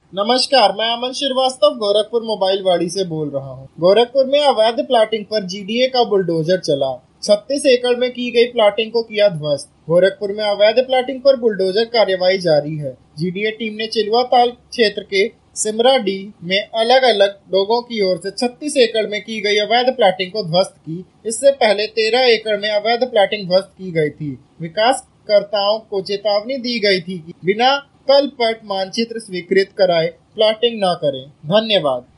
नमस्कार, मैं अमन श्रीवास्तव गोरखपुर मोबाइल वाड़ी से बोल रहा हूँ। गोरखपुर में अवैध प्लाटिंग पर जीडीए का बुलडोजर चला। 36 एकड़ में की गई प्लाटिंग को किया ध्वस्त। गोरखपुर में अवैध प्लाटिंग पर बुलडोजर कार्यवाही जारी है। जीडीए टीम ने चिलुआ ताल क्षेत्र के सिमराडी में अलग अलग लोगों की ओर से 36 एकड़ में की गई अवैध प्लाटिंग को ध्वस्त की। इससे पहले 13 एकड़ में अवैध प्लाटिंग ध्वस्त की गई थी। विकासकर्ताओं को चेतावनी दी गई थी कि बिना तल पट मानचित्र स्वीकृत कराए प्लाटिंग न करें। धन्यवाद।